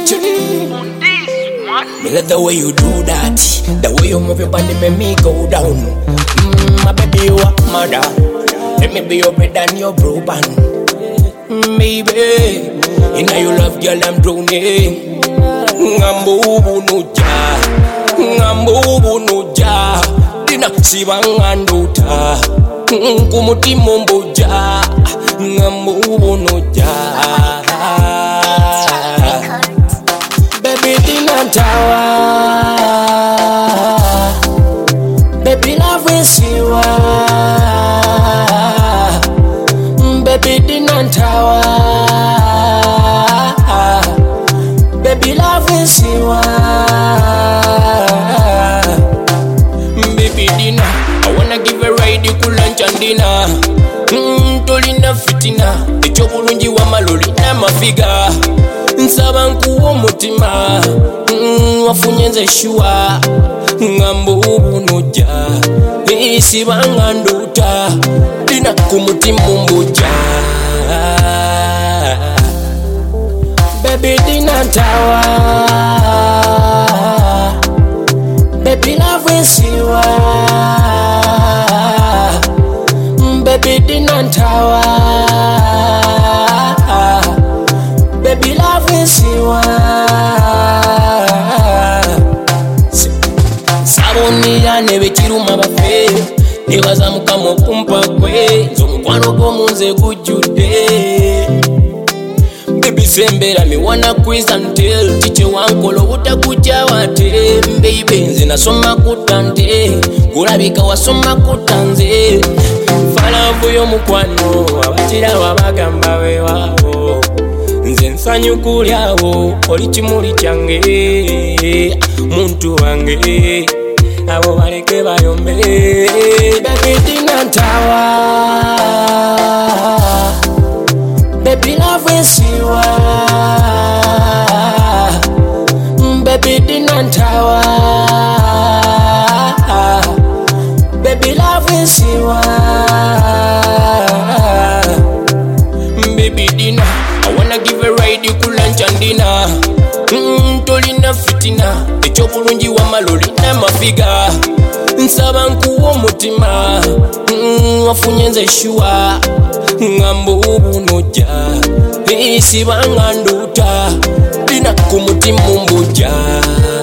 Me love the way you do that. The way you move your body make me go down. My baby, you are mother. Let me be your bread and your bro band. Baby, in your love, girl, I'm drowning. Ngambubu nuja, ngambubu nuja. Dina sibanganduta, kumutima mbuja. Ngambubu nuja. Baby, dina tawa. Baby, love is you. Baby, dina tawa. Baby, love is you. Baby, dinner, I wanna give a ride to lunch and dinner. Tolina fitina, echobulungi wa maloli na mafiga. Nsaba nkuwa mutima, wafunye nze shua. Ngambubu nuja, isibanga nduta. Dina kumutima mbuja. Baby, dina tawa. Baby, love is you. Baby, dina tawa. Baby, love is you. Saboni ya nebe kiruma bafe. Nibaza mukamo kumpa kwe. Zomukwano gomunze gujude. Baby, sembera me wanna quiz and tell. Chiche wankolo utakuja wate. Baby, nzina soma kutante. Kulabika wasoma kutanze. Fala vuyo mukwano. Wabachira wabagamba we wabo. Nze nsanyu kulyawo. Oli chimuli change. Muntu wange. Abo baleke bayombe. Baby, dina tawa. Baby, love is you. Baby, dina tawa. Baby, love is you. Baby, dinner, I wanna give a ride to lunch and dinner. Tolina fitina, echobulungi wa maloli na mafiga. Nsaba nkuwa mutima, wafunye nze shua. Ngambubu nuja, isibanga nduta. Dina kumutima mbuja.